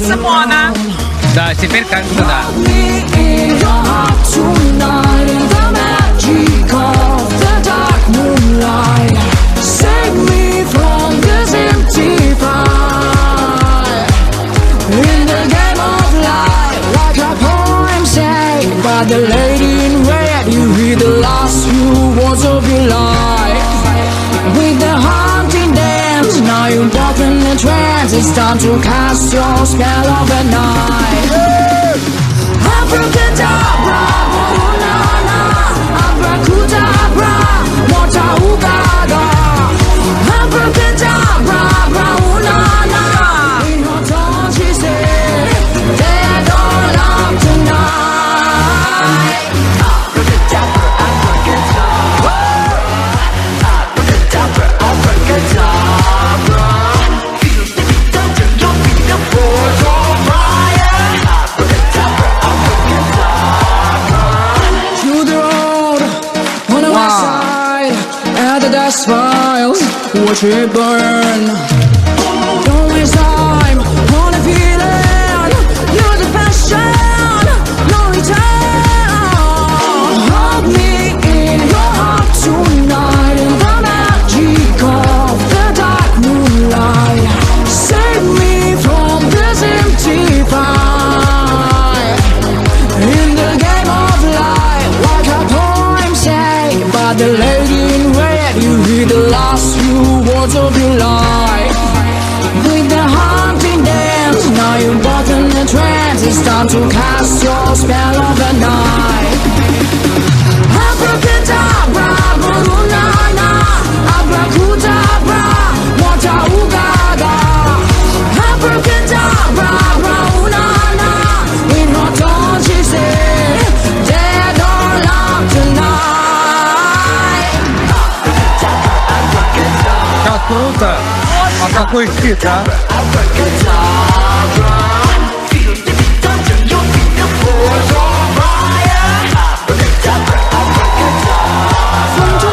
Mona. Da, si per canto da. Save me from this empty fire. In the game of life, like a poem saved by the lady in red, you hear the last few words of your life. With the haunting dance, now you're walking in trance. It's time to cast your spell of the night. Abracadabra, na-na, abracadabra, mota-ugaga. Abracadabra, na-na, in her tone she said, dead or alive tonight. Abracadabra, abracadabra, abracadabra, abracadabra. Feel the beat until your feet are bored on fire. Abracadabra, abracadabra. To the road on the west side, at the dust files, watch it burn. Don't waste time on the feeling, use the passion, no return. Hold me in your heart tonight, in the magic of the dark moonlight. Save me from this empty fire. In the game of life, like a poem saved by the lady in red, you hear the last few words of your life. With the haunting dance, now you're both in a trance. It's time to cast your spell of the night. Abracadabra, na-na, abracadabra, mota-ugaga. Abracadabra, na-na, in her tone she said, dead or alive tonight. Ciao assoluta. Ma sta poi uscita? Abracadabra, feel the beat until your feet are bored on fire. Abracadabra, abracadabra. From